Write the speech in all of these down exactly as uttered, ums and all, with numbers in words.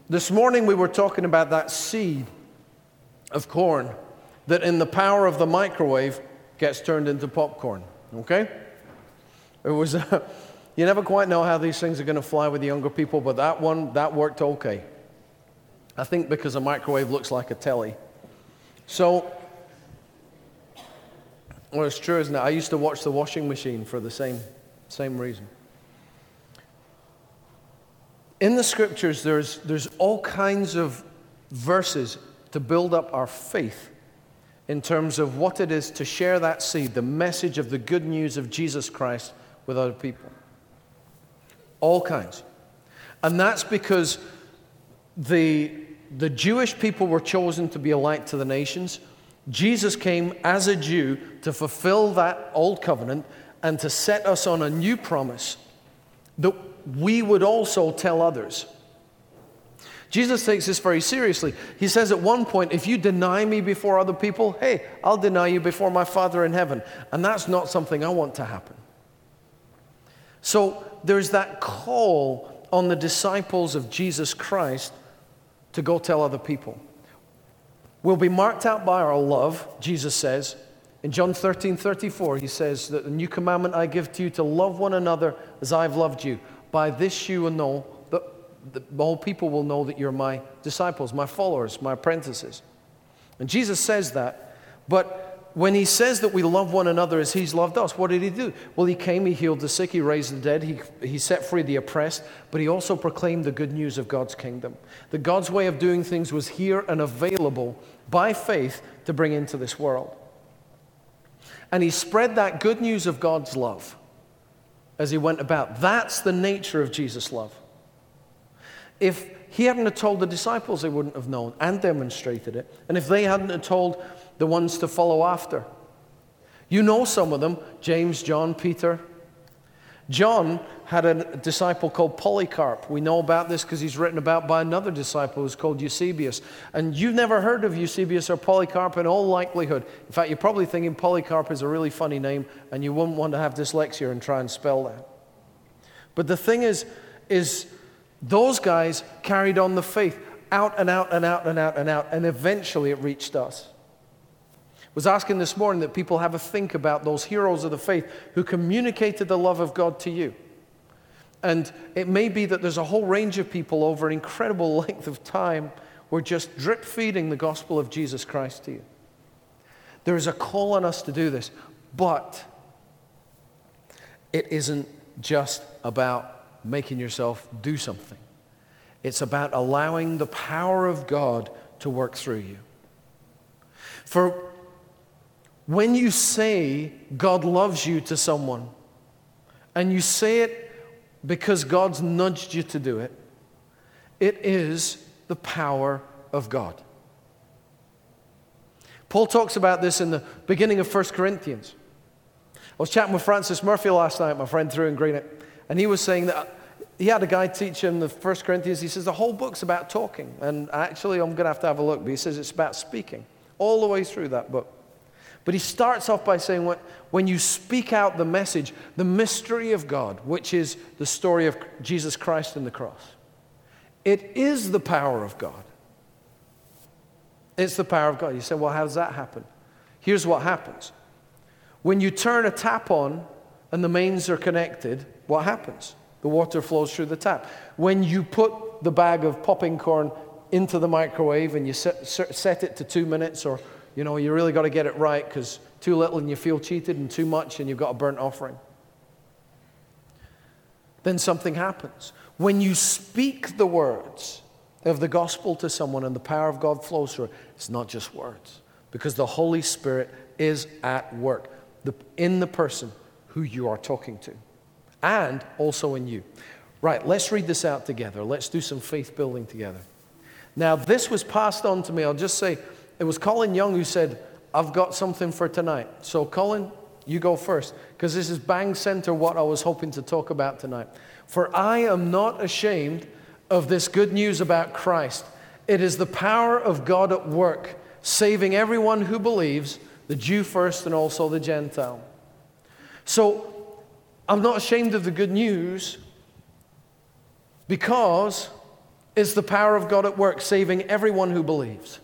This morning we were talking about that seed of corn that in the power of the microwave gets turned into popcorn, okay? It was, uh, you never quite know how these things are going to fly with the younger people, but that one, that worked okay. I think because a microwave looks like a telly. So, well, it's true, isn't it? I used to watch the washing machine for the same, same reason. In the scriptures, there's, there's all kinds of verses to build up our faith in terms of what it is to share that seed, the message of the good news of Jesus Christ with other people. All kinds. And that's because the, the Jewish people were chosen to be a light to the nations. Jesus came as a Jew to fulfill that old covenant and to set us on a new promise that we would also tell others. Jesus takes this very seriously. He says at one point, if you deny me before other people, hey, I'll deny you before my Father in heaven. And that's not something I want to happen. So there's that call on the disciples of Jesus Christ to go tell other people. We'll be marked out by our love, Jesus says. In John thirteen thirty-four, he says that the new commandment I give to you to love one another as I've loved you. By this you will know, that the whole people will know that you're my disciples, my followers, my apprentices. And Jesus says that, but when he says that we love one another as he's loved us, what did he do? Well, he came, he healed the sick, he raised the dead, he, he set free the oppressed, but he also proclaimed the good news of God's kingdom. That God's way of doing things was here and available by faith to bring into this world. And he spread that good news of God's love as he went about. That's the nature of Jesus' love. If he hadn't have told the disciples, they wouldn't have known and demonstrated it. And if they hadn't have told the ones to follow after. You know some of them, James, John, Peter. John had a disciple called Polycarp. We know about this because he's written about by another disciple who's called Eusebius. And you've never heard of Eusebius or Polycarp in all likelihood. In fact, you're probably thinking Polycarp is a really funny name and you wouldn't want to have dyslexia and try and spell that. But the thing is, is those guys carried on the faith out and out and out and out and out, and eventually it reached us. I was asking this morning that people have a think about those heroes of the faith who communicated the love of God to you. And it may be that there's a whole range of people over an incredible length of time who are just drip feeding the gospel of Jesus Christ to you. There is a call on us to do this, but it isn't just about making yourself do something. It's about allowing the power of God to work through you. For when you say God loves you to someone, and you say it because God's nudged you to do it, it is the power of God. Paul talks about this in the beginning of First Corinthians. I was chatting with Francis Murphy last night, my friend through in Greenock, and he was saying that he had a guy teach him the First Corinthians. He says the whole book's about talking, and actually I'm going to have to have a look, but he says it's about speaking all the way through that book. But he starts off by saying, when you speak out the message, the mystery of God, which is the story of Jesus Christ and the cross, it is the power of God. It's the power of God. You say, well, how does that happen? Here's what happens. When you turn a tap on and the mains are connected, what happens? The water flows through the tap. When you put the bag of popping corn into the microwave and you set, set it to two minutes or you know, you really got to get it right because too little and you feel cheated and too much and you've got a burnt offering. Then something happens. When you speak the words of the gospel to someone and the power of God flows through it, it's not just words because the Holy Spirit is at work in the person who you are talking to and also in you. Right, let's read this out together. Let's do some faith building together. Now, this was passed on to me. I'll just say, it was Colin Young who said, I've got something for tonight. So Colin, you go first, because this is bang center what I was hoping to talk about tonight. For I am not ashamed of this good news about Christ. It is the power of God at work, saving everyone who believes, the Jew first and also the Gentile. So I'm not ashamed of the good news because is the power of God at work, saving everyone who believes.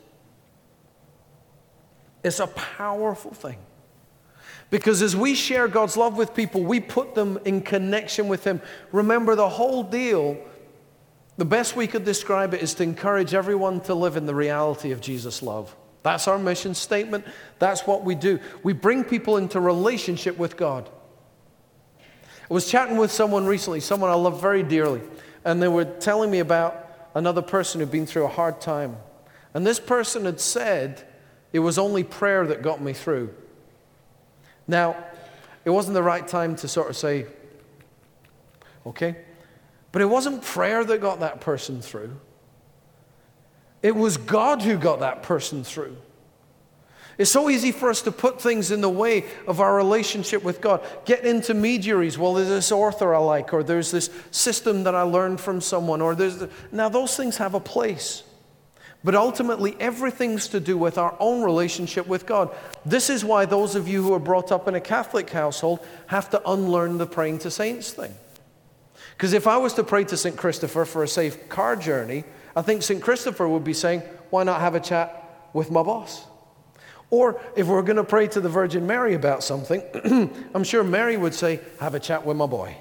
It's a powerful thing. Because as we share God's love with people, we put them in connection with Him. Remember, the whole deal, the best we could describe it is to encourage everyone to live in the reality of Jesus' love. That's our mission statement. That's what we do. We bring people into relationship with God. I was chatting with someone recently, someone I love very dearly, and they were telling me about another person who'd been through a hard time. And this person had said, it was only prayer that got me through. Now, it wasn't the right time to sort of say, okay, but it wasn't prayer that got that person through. It was God who got that person through. It's so easy for us to put things in the way of our relationship with God. Get intermediaries. Well, there's this author I like, or there's this system that I learned from someone, or there's... The... Now, those things have a place. But ultimately, everything's to do with our own relationship with God. This is why those of you who are brought up in a Catholic household have to unlearn the praying to saints thing. Because if I was to pray to Saint Christopher for a safe car journey, I think Saint Christopher would be saying, why not have a chat with my boss? Or if we're going to pray to the Virgin Mary about something, I'm sure Mary would say, have a chat with my boy.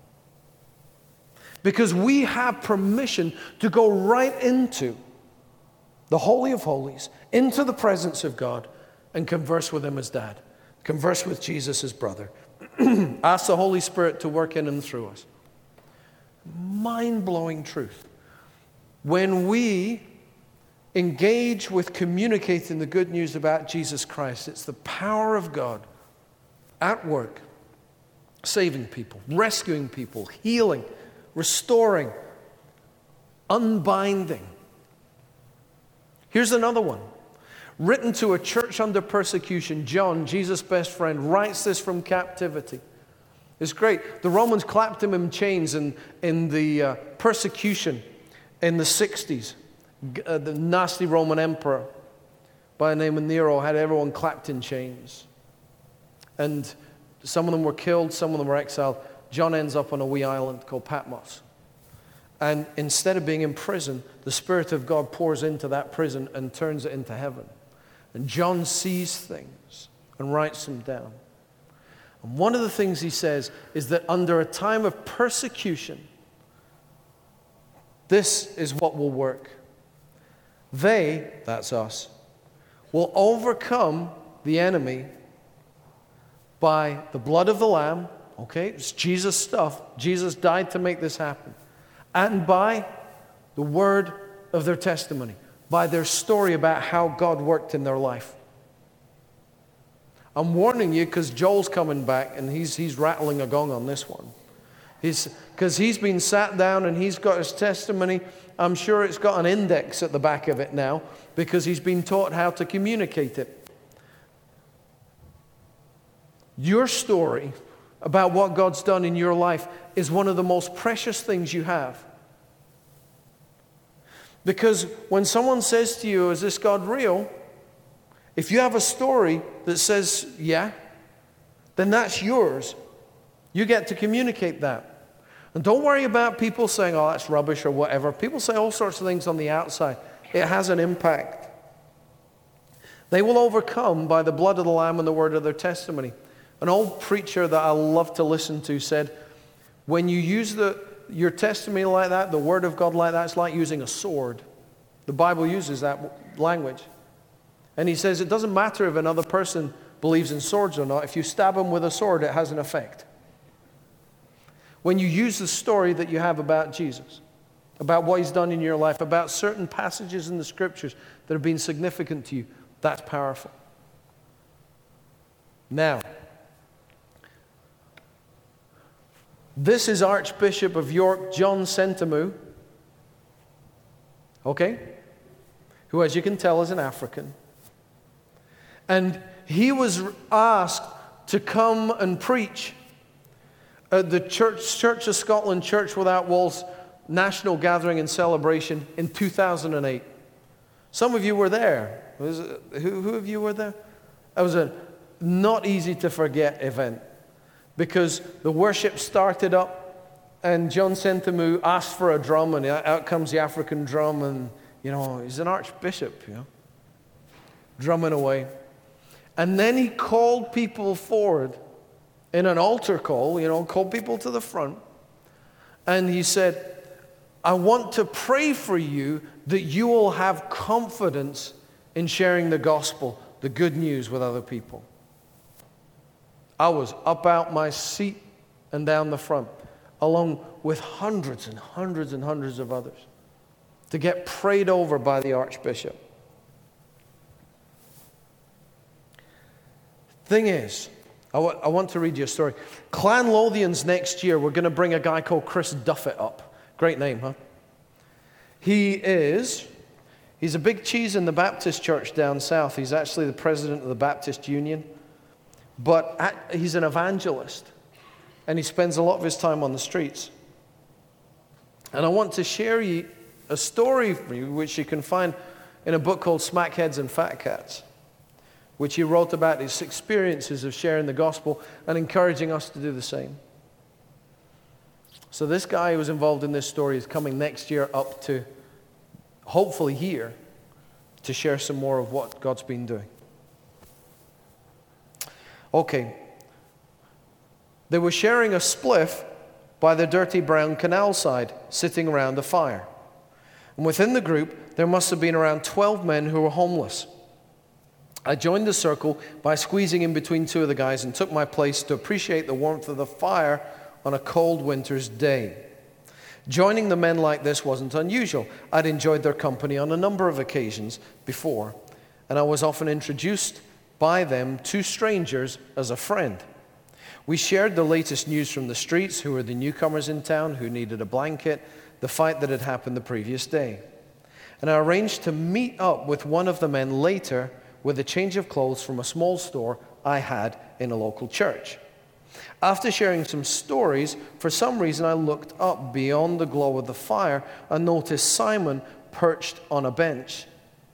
Because we have permission to go right into the Holy of Holies, into the presence of God, and converse with Him as Dad. Converse with Jesus as brother. Ask the Holy Spirit to work in and through us. Mind-blowing truth. When we engage with communicating the good news about Jesus Christ, it's the power of God at work, saving people, rescuing people, healing, restoring, unbinding. Here's another one. Written to a church under persecution, John, Jesus' best friend, writes this from captivity. It's great. The Romans clapped him in chains in, in the uh, persecution in the sixties. Uh, the nasty Roman emperor by the name of Nero had everyone clapped in chains. And some of them were killed, some of them were exiled. John ends up on a wee island called Patmos. And instead of being in prison, the Spirit of God pours into that prison and turns it into heaven. And John sees things and writes them down. And one of the things he says is that under a time of persecution, this is what will work. They, that's us, will overcome the enemy by the blood of the Lamb. Okay, it's Jesus stuff. Jesus died to make this happen. And by the word of their testimony, by their story about how God worked in their life. I'm warning you because Joel's coming back and he's, he's rattling a gong on this one. He's because he's been sat down and he's got his testimony. I'm sure it's got an index at the back of it now because he's been taught how to communicate it. Your story about what God's done in your life is one of the most precious things you have. Because when someone says to you, is this God real? If you have a story that says, yeah, then that's yours. You get to communicate that. And don't worry about people saying, oh, that's rubbish or whatever. People say all sorts of things on the outside. It has an impact. They will overcome by the blood of the Lamb and the word of their testimony. An old preacher that I love to listen to said, when you use the, your testimony like that, the word of God like that, it's like using a sword. The Bible uses that language. And he says it doesn't matter if another person believes in swords or not. If you stab them with a sword, it has an effect. When you use the story that you have about Jesus, about what He's done in your life, about certain passages in the Scriptures that have been significant to you, that's powerful. Now, this is Archbishop of York, John Sentamu, okay, who, as you can tell, is an African. And he was asked to come and preach at the Church, Church of Scotland, Church Without Walls National Gathering and Celebration in two thousand eight. Some of you were there. Was it, who, who of you were there? It was a not easy to forget event because the worship started up And John Sentamu asked for a drum, and out comes the African drum, and, you know, he's an archbishop, you know, drumming away. And then he called people forward in an altar call, you know, called people to the front. And he said, I want to pray for you that you will have confidence in sharing the gospel, the good news with other people. I was up out my seat and down the front, along with hundreds and hundreds and hundreds of others, to get prayed over by the Archbishop. Thing is, I, w- I want to read you a story. Clan Lothians next year, we're going to bring a guy called Chris Duffett up. Great name, huh? He is, he's a big cheese in the Baptist church down south. He's actually the president of the Baptist Union. But at, he's an evangelist. And he spends a lot of his time on the streets. And I want to share you a story for you, which you can find in a book called Smackheads and Fat Cats, which he wrote about his experiences of sharing the gospel and encouraging us to do the same. So this guy who was involved in this story is coming next year up to, hopefully here, to share some more of what God's been doing. Okay. They were sharing a spliff by the dirty brown canal side, sitting around a fire. And within the group, there must have been around twelve men who were homeless. I joined the circle by squeezing in between two of the guys and took my place to appreciate the warmth of the fire on a cold winter's day. Joining the men like this wasn't unusual. I'd enjoyed their company on a number of occasions before, and I was often introduced by them to strangers as a friend. We shared the latest news from the streets, who were the newcomers in town, who needed a blanket, the fight that had happened the previous day. And I arranged to meet up with one of the men later with a change of clothes from a small store I had in a local church. After sharing some stories, for some reason I looked up beyond the glow of the fire and noticed Simon perched on a bench.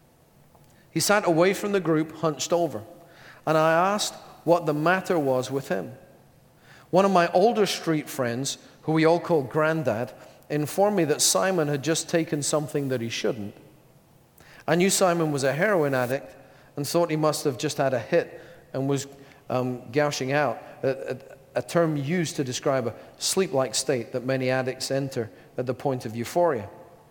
He sat away from the group, hunched over, and I asked what the matter was with him. One of my older street friends, who we all called Grandad, informed me that Simon had just taken something that he shouldn't. I knew Simon was a heroin addict and thought he must have just had a hit and was um, gouging out, a, a, a term used to describe a sleep-like state that many addicts enter at the point of euphoria.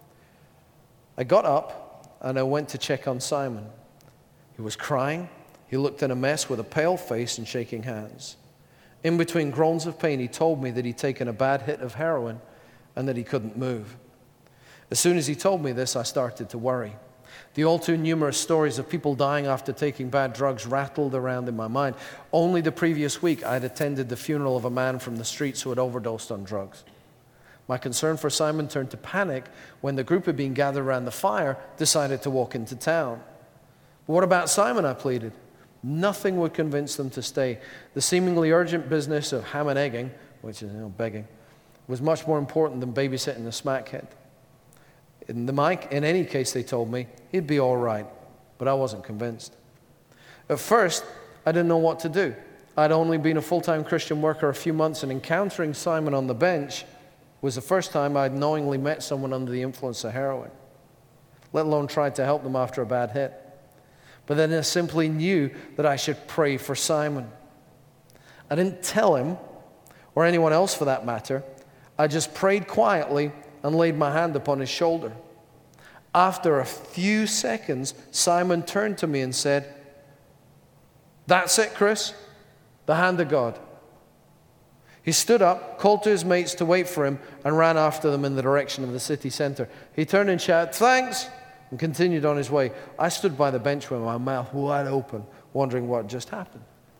I got up and I went to check on Simon. He was crying. He looked in a mess with a pale face and shaking hands. In between groans of pain, he told me that he'd taken a bad hit of heroin and that he couldn't move. As soon as he told me this, I started to worry. The all too numerous stories of people dying after taking bad drugs rattled around in my mind. Only the previous week, I'd attended the funeral of a man from the streets who had overdosed on drugs. My concern for Simon turned to panic when the group had been gathered around the fire decided to walk into town. But what about Simon, I pleaded. Nothing would convince them to stay. The seemingly urgent business of ham and egging, which is, you know, begging, was much more important than babysitting the smackhead. In, the mic, in any case, they told me, he'd be all right, but I wasn't convinced. At first, I didn't know what to do. I'd only been a full-time Christian worker a few months, and encountering Simon on the bench was the first time I'd knowingly met someone under the influence of heroin, let alone tried to help them after a bad hit. But then I simply knew that I should pray for Simon. I didn't tell him, or anyone else for that matter. I just prayed quietly and laid my hand upon his shoulder. After a few seconds, Simon turned to me and said, "That's it, Chris, the hand of God." He stood up, called to his mates to wait for him, and ran after them in the direction of the city center. He turned and shouted, "Thanks," and continued on his way. I stood by the bench with my mouth wide open, wondering what just happened.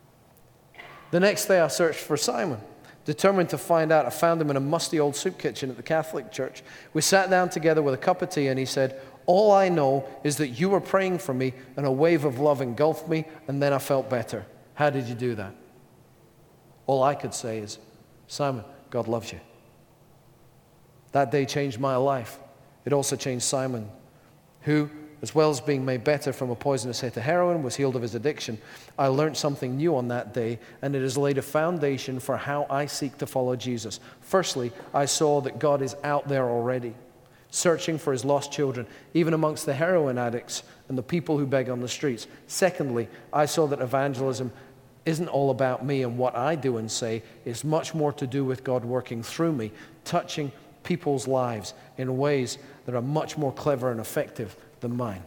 The next day I searched for Simon. Determined to find out, I found him in a musty old soup kitchen at the Catholic church. We sat down together with a cup of tea, and he said, "All I know is that you were praying for me, and a wave of love engulfed me, and then I felt better. How did you do that?" All I could say is, "Simon, God loves you." That day changed my life. It also changed Simon, who, as well as being made better from a poisonous hit of heroin, was healed of his addiction. I learned something new on that day, and it has laid a foundation for how I seek to follow Jesus. Firstly, I saw that God is out there already, searching for his lost children, even amongst the heroin addicts and the people who beg on the streets. Secondly, I saw that evangelism isn't all about me and what I do and say. It's much more to do with God working through me, touching people's lives in ways that are much more clever and effective than mine.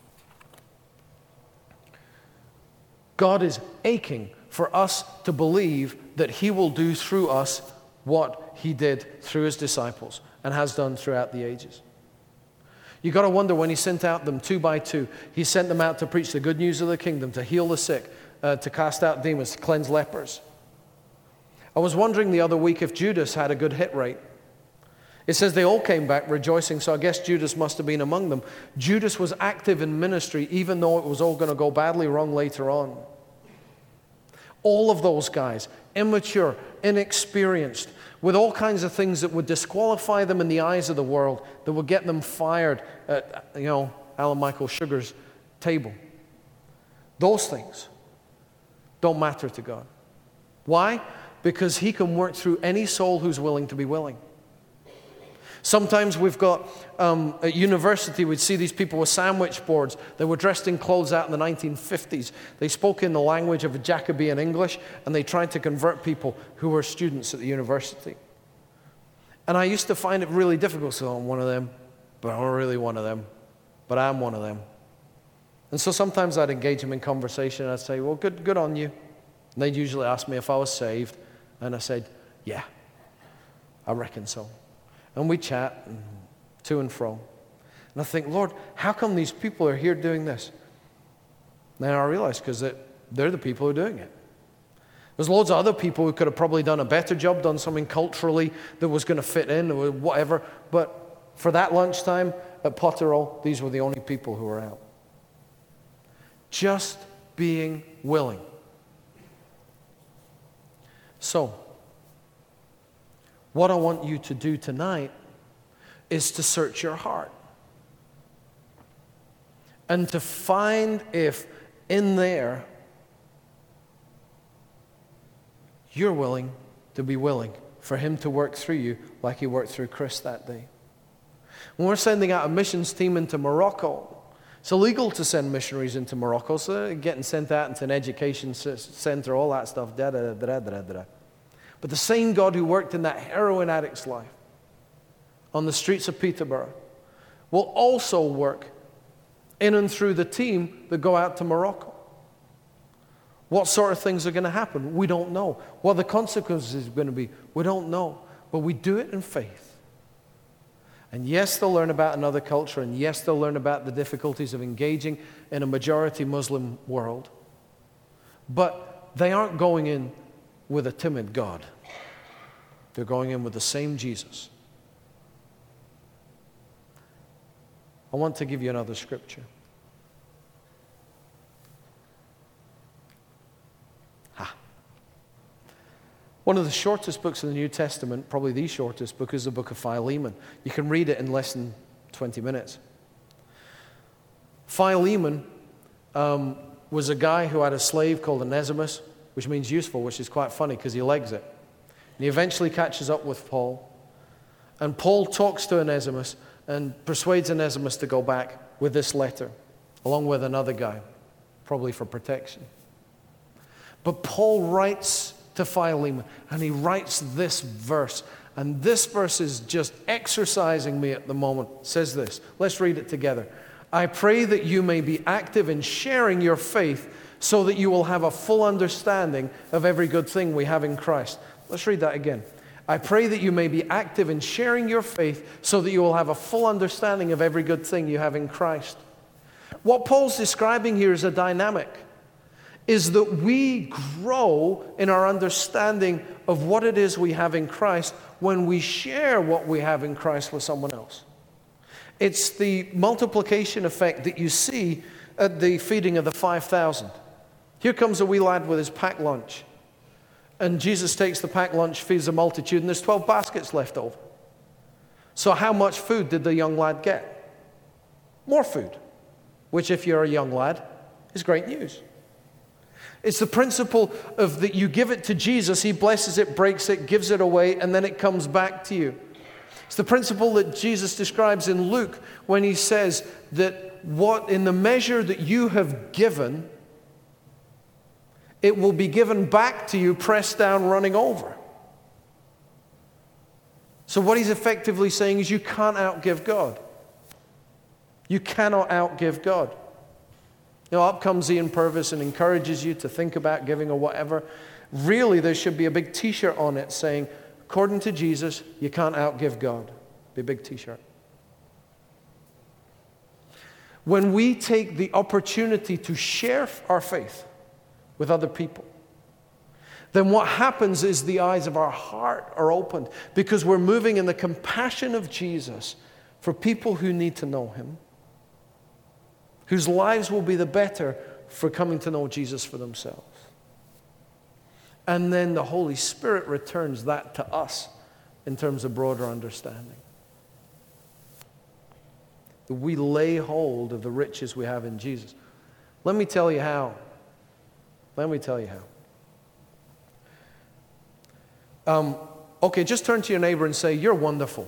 God is aching for us to believe that he will do through us what he did through his disciples and has done throughout the ages. You got to wonder, when he sent out them two by two, he sent them out to preach the good news of the kingdom, to heal the sick, uh, to cast out demons, to cleanse lepers. I was wondering the other week if Judas had a good hit rate. It says they all came back rejoicing, so I guess Judas must have been among them. Judas was active in ministry, even though it was all going to go badly wrong later on. All of those guys, immature, inexperienced, with all kinds of things that would disqualify them in the eyes of the world, that would get them fired at, you know, Alan Michael Sugar's table. Those things don't matter to God. Why? Because he can work through any soul who's willing to be willing. Sometimes we've got, um, at university, we'd see these people with sandwich boards. They were dressed in clothes out in the nineteen fifties. They spoke in the language of Jacobean English, and they tried to convert people who were students at the university. And I used to find it really difficult. So I'm one of them, but I'm not really one of them, but I'm one of them. And so sometimes I'd engage them in conversation, and I'd say, well, good, good on you. And they'd usually ask me if I was saved, and I said, yeah, I reckon so. And we chat and to and fro. And I think, Lord, how come these people are here doing this? And then I realize because they're the people who are doing it. There's loads of other people who could have probably done a better job, done something culturally that was going to fit in or whatever. But for that lunchtime at Potterall, these were the only people who were out. Just being willing. So, what I want you to do tonight is to search your heart and to find if in there you're willing to be willing for him to work through you like he worked through Chris that day. When we're sending out a missions team into Morocco, it's illegal to send missionaries into Morocco, so they're getting sent out into an education center, all that stuff, da da da da da da. But the same God who worked in that heroin addict's life on the streets of Peterborough will also work in and through the team that go out to Morocco. What sort of things are going to happen? We don't know. What the consequences are going to be? We don't know. But we do it in faith. And yes, they'll learn about another culture, and yes, they'll learn about the difficulties of engaging in a majority Muslim world. But they aren't going in with a timid God. They're going in with the same Jesus. I want to give you another scripture. Ha. One of the shortest books in the New Testament, probably the shortest book, is the book of Philemon. You can read it in less than twenty minutes. Philemon um, was a guy who had a slave called Onesimus, which means useful, which is quite funny because he legs it. And he eventually catches up with Paul. And Paul talks to Onesimus and persuades Onesimus to go back with this letter, along with another guy, probably for protection. But Paul writes to Philemon, and he writes this verse. And this verse is just exercising me at the moment. It says this. Let's read it together. I pray that you may be active in sharing your faith so that you will have a full understanding of every good thing we have in Christ. Let's read that again. I pray that you may be active in sharing your faith so that you will have a full understanding of every good thing you have in Christ. What Paul's describing here is a dynamic, is that we grow in our understanding of what it is we have in Christ when we share what we have in Christ with someone else. It's the multiplication effect that you see at the feeding of the five thousand. Here comes a wee lad with his packed lunch. And Jesus takes the packed lunch, feeds the multitude, and there's twelve baskets left over. So how much food did the young lad get? More food. which if you're a young lad, is great news. It's the principle of that you give it to Jesus, he blesses it, breaks it, gives it away, and then it comes back to you. It's the principle that Jesus describes in Luke when he says that what in the measure that you have given, it will be given back to you, pressed down, running over. So what he's effectively saying is you can't outgive God. You cannot outgive God. You know, up comes Ian Purvis and encourages you to think about giving or whatever. Really, there should be a big t-shirt on it saying, according to Jesus, you can't outgive God. Be a big t-shirt. When we take the opportunity to share our faith with other people, then what happens is the eyes of our heart are opened because we're moving in the compassion of Jesus for people who need to know him, whose lives will be the better for coming to know Jesus for themselves. And then the Holy Spirit returns that to us in terms of broader understanding. That we lay hold of the riches we have in Jesus. Let me tell you how. Let me tell you how. Um, okay, just turn to your neighbor and say, you're wonderful.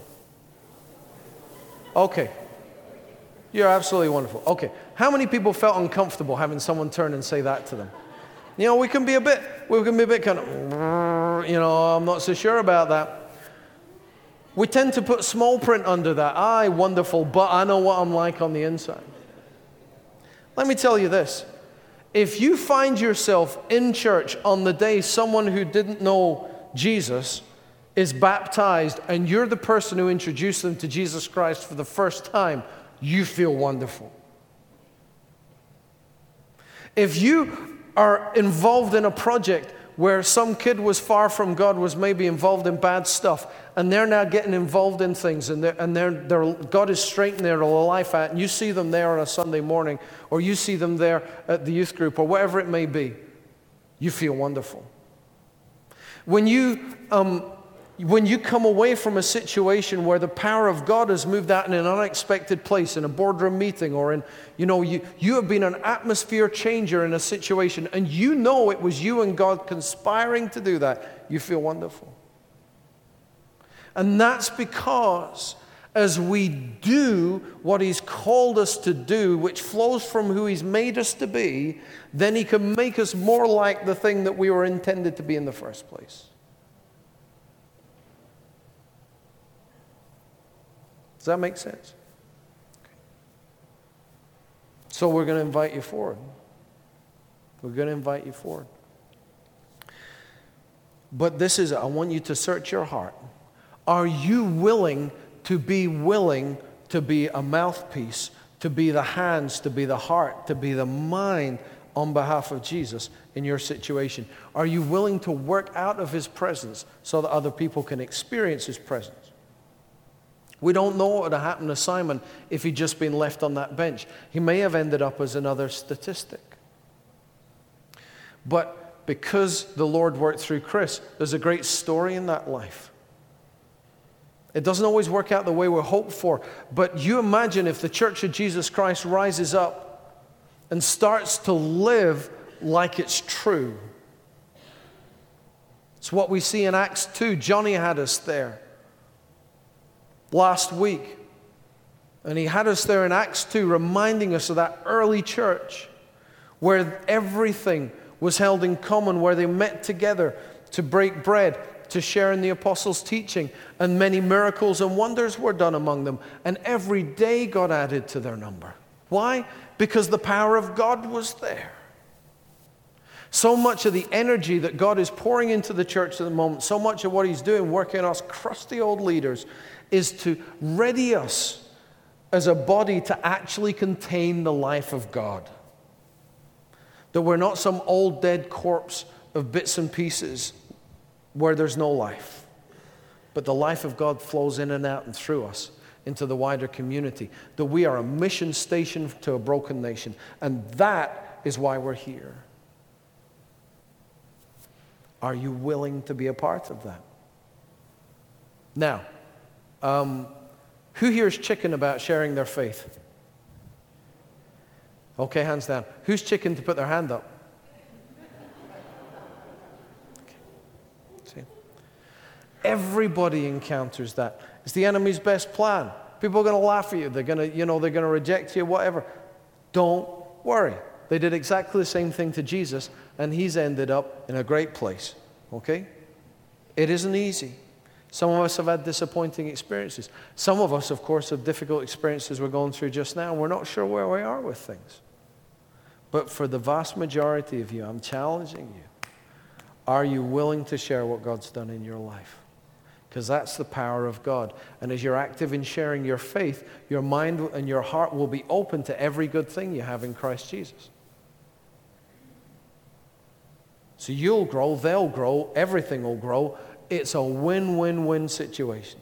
Okay. You're absolutely wonderful. Okay. How many people felt uncomfortable having someone turn and say that to them? You know, we can be a bit, we can be a bit kind of, you know, I'm not so sure about that. We tend to put small print under that. Aye, wonderful, but I know what I'm like on the inside. Let me tell you this. If you find yourself in church on the day someone who didn't know Jesus is baptized and you're the person who introduced them to Jesus Christ for the first time, you feel wonderful. If you are involved in a project where some kid was far from God, was maybe involved in bad stuff, and they're now getting involved in things, and, they're, and they're, they're, God is straightening their life out, and you see them there on a Sunday morning, or you see them there at the youth group, or whatever it may be, you feel wonderful. When you, um, when you come away from a situation where the power of God has moved out in an unexpected place, in a boardroom meeting, or in, you know, you, you have been an atmosphere changer in a situation, and you know it was you and God conspiring to do that, you feel wonderful. And that's because as we do what he's called us to do, which flows from who he's made us to be, then he can make us more like the thing that we were intended to be in the first place. Does that make sense? Okay. So we're going to invite you forward. We're going to invite you forward. But this is, I want you to search your heart. Are you willing to be willing to be a mouthpiece, to be the hands, to be the heart, to be the mind on behalf of Jesus in your situation? Are you willing to work out of his presence so that other people can experience his presence? We don't know what would have happened to Simon if he'd just been left on that bench. He may have ended up as another statistic. But because the Lord worked through Chris, there's a great story in that life. It doesn't always work out the way we're hoped for. But you imagine if the Church of Jesus Christ rises up and starts to live like it's true. It's what we see in Acts two. Johnny had us there last week. And he had us there in Acts two, reminding us of that early church where everything was held in common, where they met together to break bread, to share in the apostles' teaching, and many miracles and wonders were done among them. And every day God added to their number. Why? Because the power of God was there. So much of the energy that God is pouring into the church at the moment, so much of what he's doing, working us crusty old leaders, is to ready us as a body to actually contain the life of God. That we're not some old dead corpse of bits and pieces where there's no life. But the life of God flows in and out and through us into the wider community. That we are a mission station to a broken nation. And that is why we're here. Are you willing to be a part of that? Now, um, who here is chicken about sharing their faith? Okay, hands down. Who's chicken to put their hand up? Okay. See? Everybody encounters that. It's the enemy's best plan. People are going to laugh at you. They're going to, you know, they're going to reject you, whatever. Don't worry. They did exactly the same thing to Jesus, and he's ended up in a great place. Okay? It isn't easy. Some of us have had disappointing experiences. Some of us, of course, have difficult experiences we're going through just now, and we're not sure where we are with things. But for the vast majority of you, I'm challenging you. Are you willing to share what God's done in your life? Because that's the power of God. And as you're active in sharing your faith, your mind and your heart will be open to every good thing you have in Christ Jesus. So you'll grow, they'll grow, everything will grow. It's a win-win-win situation.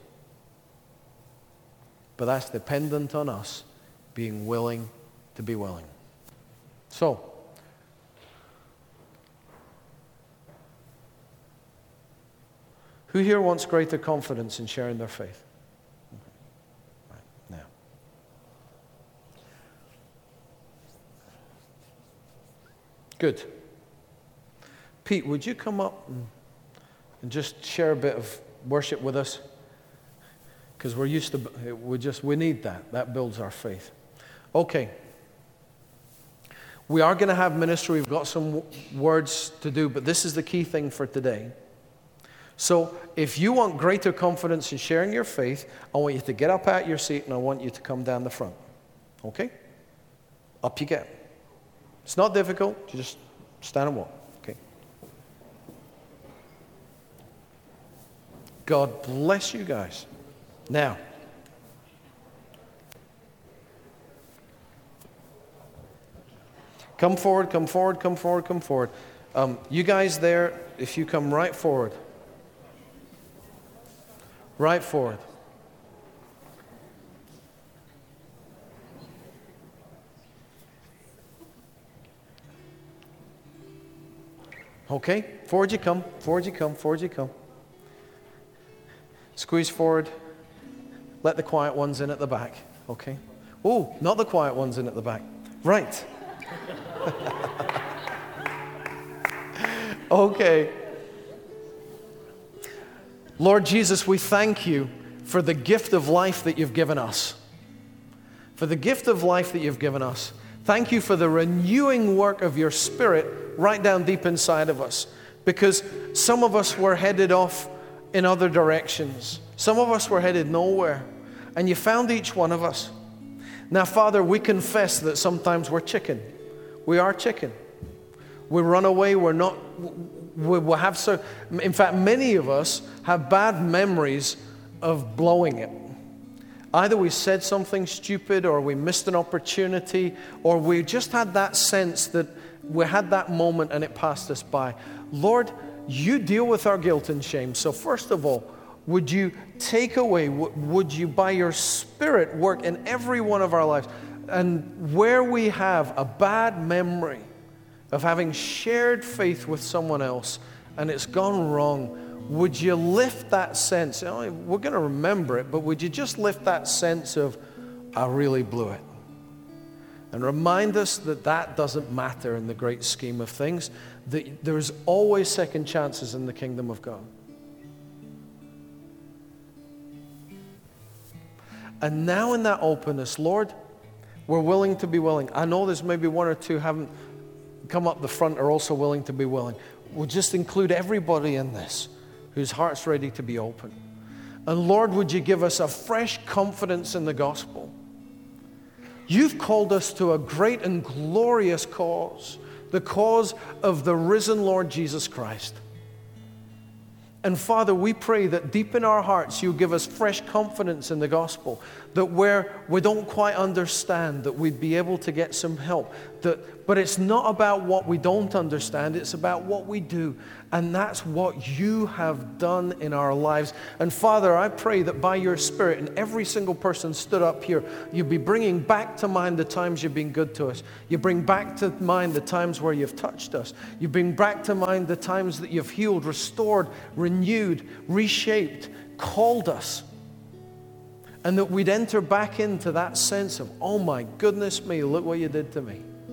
But that's dependent on us being willing to be willing. So, who here wants greater confidence in sharing their faith? Right, now. Good. Pete, would you come up and, and just share a bit of worship with us? Because we're used to, we just, we need that. That builds our faith. Okay. We are going to have ministry. We've got some w- words to do, but this is the key thing for today. So if you want greater confidence in sharing your faith, I want you to get up out your seat and I want you to come down the front. Okay? Up you get. It's not difficult. You just stand and walk. Okay? God bless you guys. Now, come forward, come forward, come forward, come forward. Um, you guys there, if you come right forward. Right forward. Okay, forward you come, forward you come, forward you come. Squeeze forward. Let the quiet ones in at the back, okay? Oh, not the quiet ones in at the back. Right. Okay. Lord Jesus, we thank you for the gift of life that you've given us. For the gift of life that you've given us. Thank you for the renewing work of your Spirit right down deep inside of us. Because some of us were headed off in other directions. Some of us were headed nowhere. And you found each one of us. Now, Father, we confess that sometimes we're chicken. We are chicken. We run away. We're not... We will have so, in fact, many of us have bad memories of blowing it. Either we said something stupid, or we missed an opportunity, or we just had that sense that we had that moment and it passed us by. Lord, you deal with our guilt and shame. So first of all, would you take away, would you by your Spirit work in every one of our lives? And where we have a bad memory of having shared faith with someone else and it's gone wrong, would you lift that sense? We're going to remember it, but would you just lift that sense of, I really blew it? And remind us that that doesn't matter in the great scheme of things, that there's always second chances in the kingdom of God. And now in that openness, Lord, we're willing to be willing. I know there's maybe one or two haven't come up the front are also willing to be willing. We'll just include everybody in this whose heart's ready to be open. And Lord, would you give us a fresh confidence in the gospel? You've called us to a great and glorious cause, the cause of the risen Lord Jesus Christ. And Father, we pray that deep in our hearts you'll give us fresh confidence in the gospel, that where we don't quite understand, that we'd be able to get some help. That, but it's not about what we don't understand, it's about what we do. And that's what you have done in our lives. And Father, I pray that by your Spirit, and every single person stood up here, you'll be bringing back to mind the times you've been good to us. You bring back to mind the times where you've touched us. You bring back to mind the times that you've healed, restored, renewed, reshaped, called us. And that we'd enter back into that sense of, oh my goodness me, look what you did to me.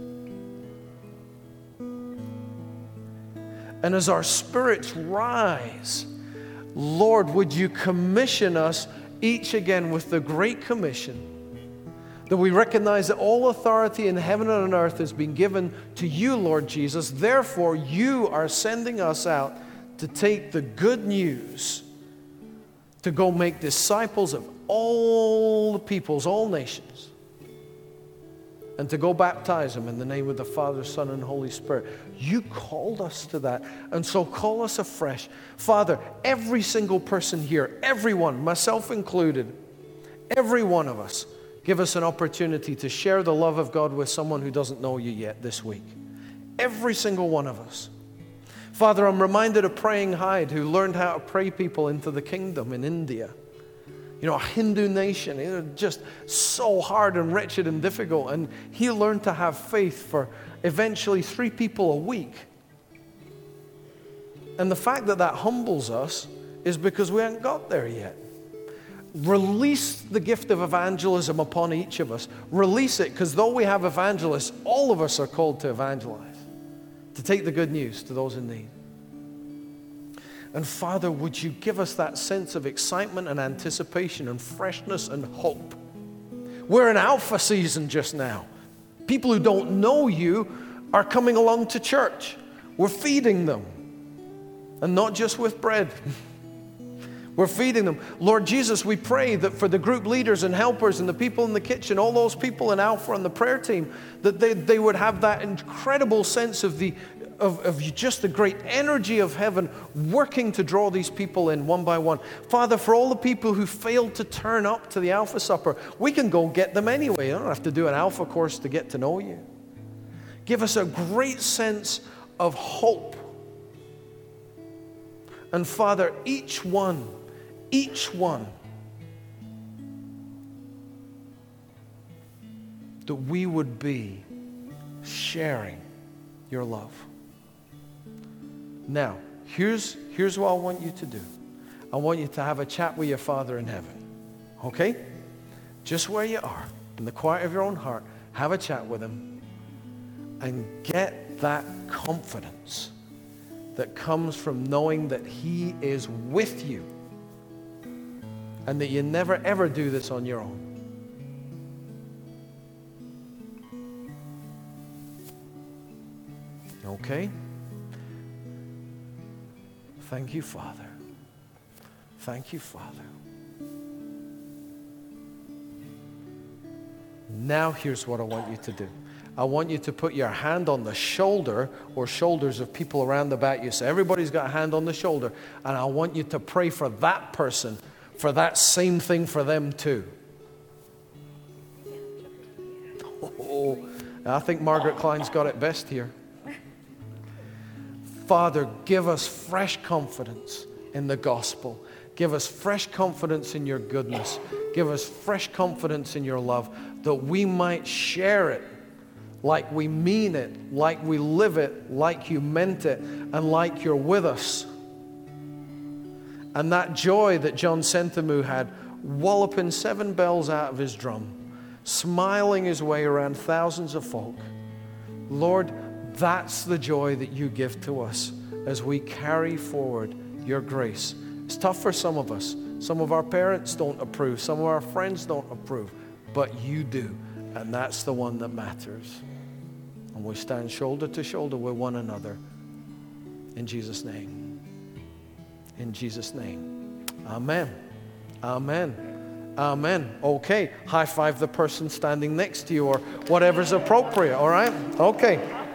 And as our spirits rise, Lord, would you commission us each again with the Great Commission, that we recognize that all authority in heaven and on earth has been given to you, Lord Jesus. Therefore, you are sending us out to take the good news, to go make disciples of all the peoples, all nations, and to go baptize them in the name of the Father, Son, and Holy Spirit. You called us to that, and so call us afresh. Father, every single person here, everyone, myself included, every one of us, give us an opportunity to share the love of God with someone who doesn't know you yet this week. Every single one of us. Father, I'm reminded of Praying Hyde, who learned how to pray people into the kingdom in India. You know, a Hindu nation, it was just so hard and wretched and difficult. And he learned to have faith for eventually three people a week. And the fact that that humbles us is because we haven't got there yet. Release the gift of evangelism upon each of us. Release it, because though we have evangelists, all of us are called to evangelize, to take the good news to those in need. And Father, would you give us that sense of excitement and anticipation and freshness and hope? We're in Alpha season just now. People who don't know you are coming along to church. We're feeding them, and not just with bread. We're feeding them. Lord Jesus, we pray that for the group leaders and helpers and the people in the kitchen, all those people in Alpha and the prayer team, that they, they would have that incredible sense of the of, of just the great energy of heaven working to draw these people in one by one. Father, for all the people who failed to turn up to the Alpha Supper, we can go get them anyway. I don't have to do an Alpha course to get to know you. Give us a great sense of hope. And Father, each one Each one, that we would be sharing your love. Now, here's, here's what I want you to do. I want you to have a chat with your Father in heaven. Okay? Just where you are, in the quiet of your own heart, have a chat with him and get that confidence that comes from knowing that he is with you. And that you never, ever do this on your own. Okay? Thank you, Father. Thank you, Father. Now here's what I want you to do. I want you to put your hand on the shoulder or shoulders of people around about you. So everybody's got a hand on the shoulder. And I want you to pray for that person, for that same thing for them too. Oh, I think Margaret Klein's got it best here. Father, give us fresh confidence in the gospel. Give us fresh confidence in your goodness. Give us fresh confidence in your love, that we might share it like we mean it, like we live it, like you meant it, and like you're with us. And that joy that John Sentamu had, walloping seven bells out of his drum, smiling his way around thousands of folk. Lord, that's the joy that you give to us as we carry forward your grace. It's tough for some of us. Some of our parents don't approve. Some of our friends don't approve. But you do. And that's the one that matters. And we stand shoulder to shoulder with one another. In Jesus' name. In Jesus' name. Amen. Amen. Amen. Okay. High five the person standing next to you or whatever's appropriate. All right? Okay.